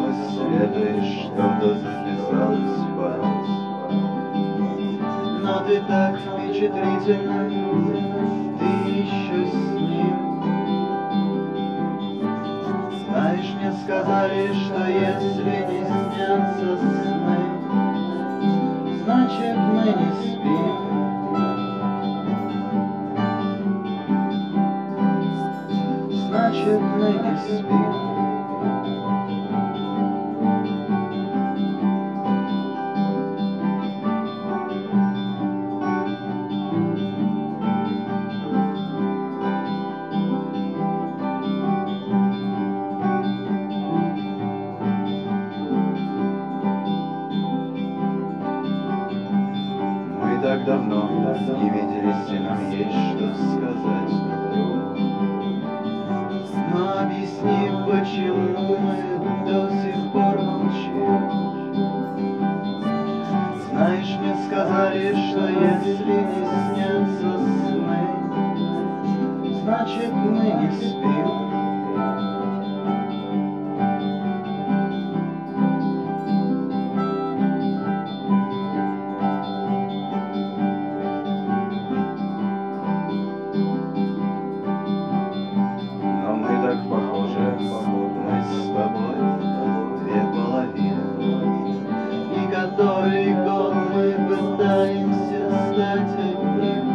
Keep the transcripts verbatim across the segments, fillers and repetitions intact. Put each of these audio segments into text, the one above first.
света и что-то записалось в память. Но ты так впечатлительна, ты еще с ним. Знаешь, мне сказали, что если не снятся сны, значит мы не спим. Значит мы не спим. Мы так давно не виделись, и нам есть что сказать друг другу. Но объясни, почему мы до сих пор молчим. Знаешь, мне сказали, что если не снятся сны, значит мы не спим. Но мы так похожи, мы с тобой две половины, и который год мы пытаемся стать одним.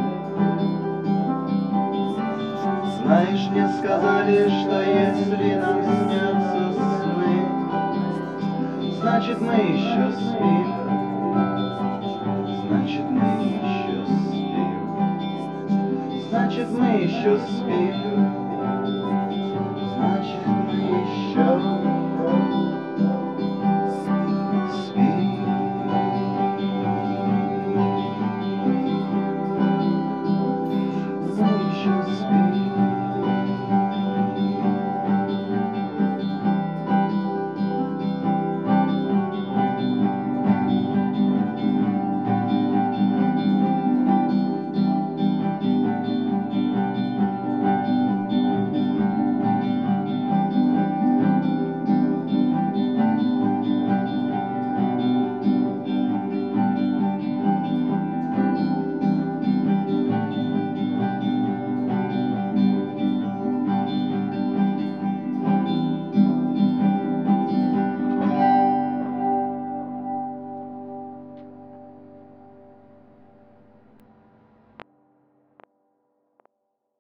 Знаешь, мне сказали, что если нам снятся сны, значит мы еще спим. Значит мы еще спим. Значит мы еще спим. Значит